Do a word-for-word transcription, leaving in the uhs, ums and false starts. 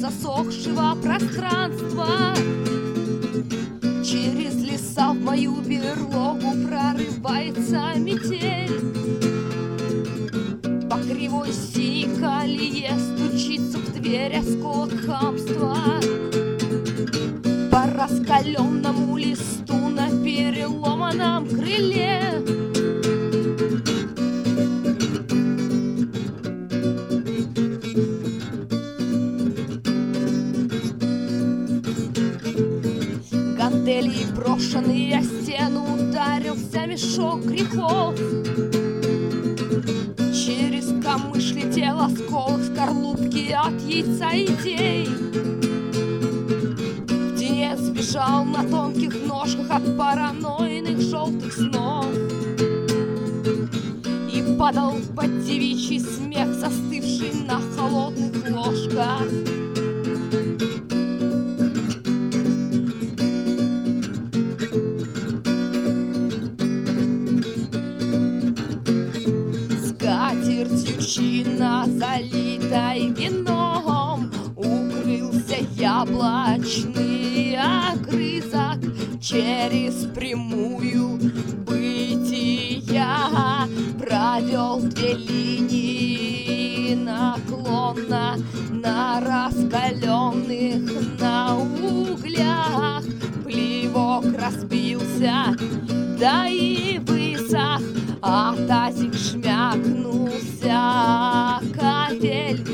засохшего пространства. Через леса в мою берлогу прорывается метель. По кривой синей колее стучится в дверь осколок хамства. По раскаленному листу на переломанном крыле гантели, брошенные о стену, ударился мешок грехов. Через камыш летел осколок скорлупки от яйца идей. Птенец бежал на тонких ножках от паранойных желтых снов и падал под девичий смех, застывший на холодных ложках. Скатертью чина, залитой вином, укрылся яблочный огрызок. Через прямую бытия провел две линии наклонно на раскаленных на углях. Плевок разбился, да и высох, а тазик шмякнулся капель.